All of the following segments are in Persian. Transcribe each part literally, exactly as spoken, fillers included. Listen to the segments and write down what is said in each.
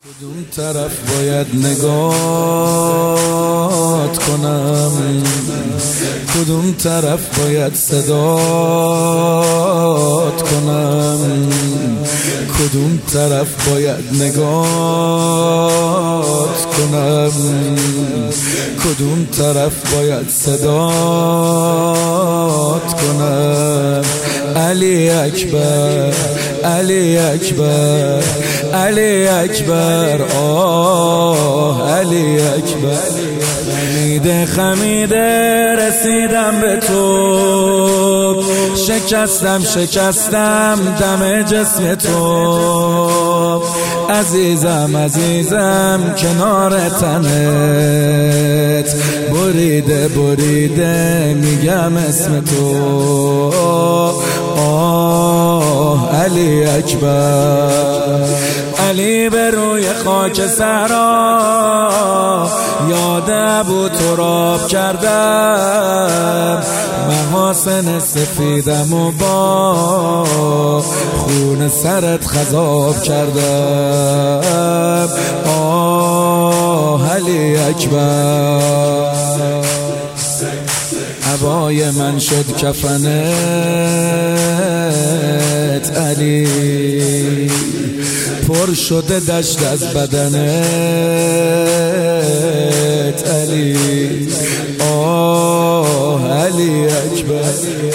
کدوم طرف باید نگات کنم، کدوم طرف باید صدات کنم، کدوم طرف باید نگات کنم، کدوم طرف باید صدات کنم. علی اکبر، علی اکبر، علی اکبر، آه علی اکبر. خمیده خمیده رسیدم به تو، شکستم شکستم دم جسم تو، عزیزم عزیزم کنار تنت، بریده بریده میگم اسم تو، آه علی اکبر. علی به روی خاک صحرا یاد ابو تراب کردم، محاسن سفیدم و با خون سرت خضاب کردم، آه علی اکبر. عبای من شد کفنت علی، پر شده دشت از بدنت علی، آه علی اکبر،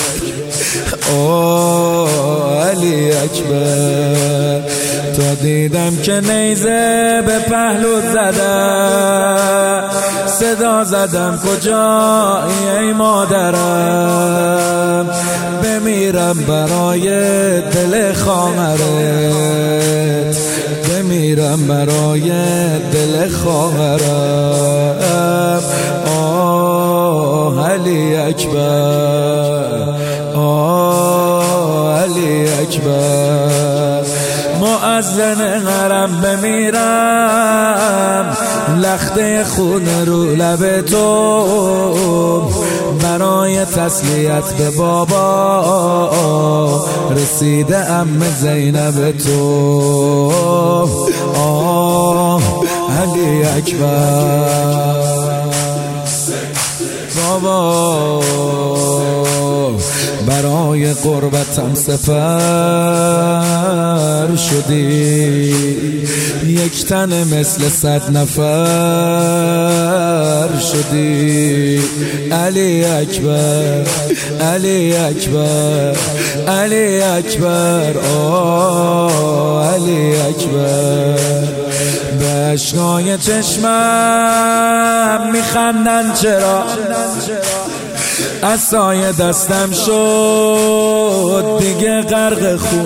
آه علی اکبر. تا دیدم که نیزه به پهلو زدم، صدا زدم کجایی ای مادرم، بمیرم برای دل خواهرت، بمیرم برای دل خواهرم، آه علی اکبر، آه علی اکبر. مؤذن حرم بمیرم، لخته خون رو لب تو، برای تسلیت به بابا رسیده ام زینب تو، آه علی اکبر. بابا برای قربتم سفر شدی، یک تن مثل صد نفر شدی، علی اکبر، علی اکبر، علی اکبر، آه علی اکبر. به اشکای چشمم میخندن چرا، عصای دستم شد دیگه غرق خون،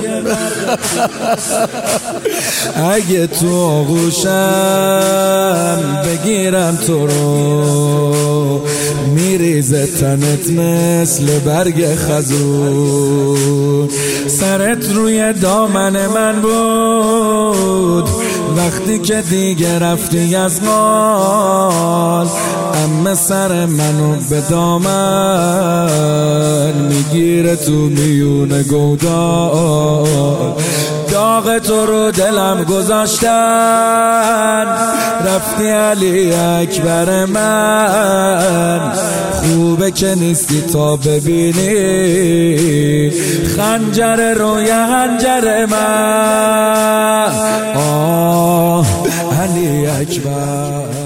اگه تو آغوشم بگیرم تو رو، میریزه تنت مثل برگ خزون. سرت روی دامن من بود وقتی که دیگه رفتی از مال، اما سر منو به دامن میگیره تو میون گودال، داغ تو رو دلم گذاشتن، رفتی علی اکبر من، خوبه که نیستی تا ببینی خنجر روی خنجر من، آه علی اکبر.